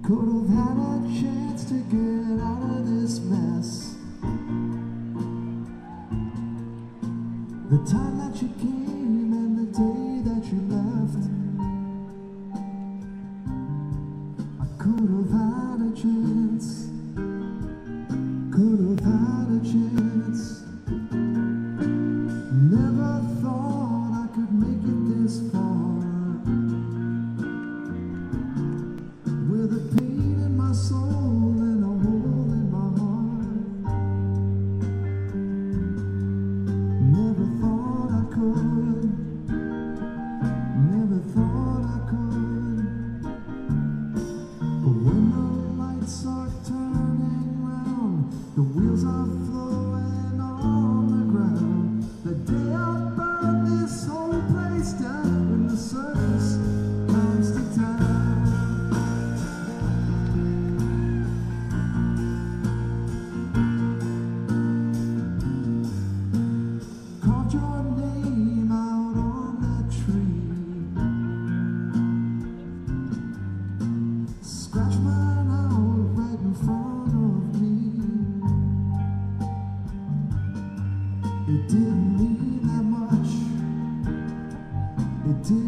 Could have had a chance to get out of this mess. The time that you came and the day that you left, I could have had a chance. Could have had a chance. Never thought I could make it this far. With a pain in my soul and a hole in my heart. Never thought I could. Never thought I could. But when the lights are turning round, the wheels are flowing on the ground. The day I burn this whole place down, when the circus comes to town. Carved your name out on that tree, scratched mine out right in front of me. It didn't mean that much. It did.